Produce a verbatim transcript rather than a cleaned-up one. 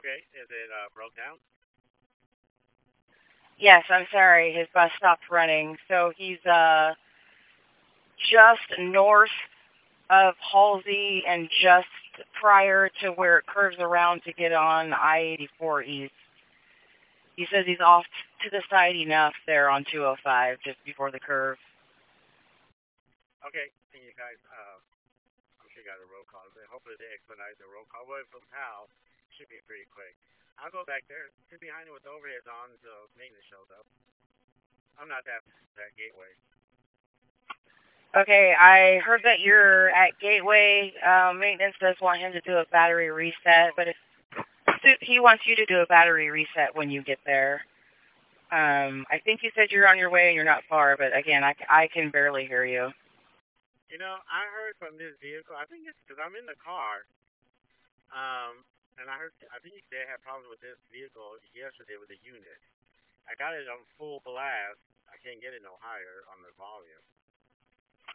Okay, is it uh, broke down? Yes, I'm sorry. His bus stopped running. So he's uh just north of Halsey and just prior to where it curves around to get on I eighty-four East. He says he's off to the side enough there on two oh five just before the curve. Okay, can you guys, uh, I'm sure you got a roll call. But hopefully they expedite the roll call. Well, from Powell, should be pretty quick. I'll go back there, sit behind it with the overheads on until maintenance shows up. I'm not that that gateway. Okay, I heard that you're at Gateway. Uh, maintenance does want him to do a battery reset, but if he wants you to do a battery reset when you get there. Um, I think you said you're on your way and you're not far, but again, I, I can barely hear you. You know, I heard from this vehicle. I think it's because I'm in the car. Um, and I heard, I think they had problems with this vehicle yesterday with the unit. I got it on full blast. I can't get it no higher on the volume.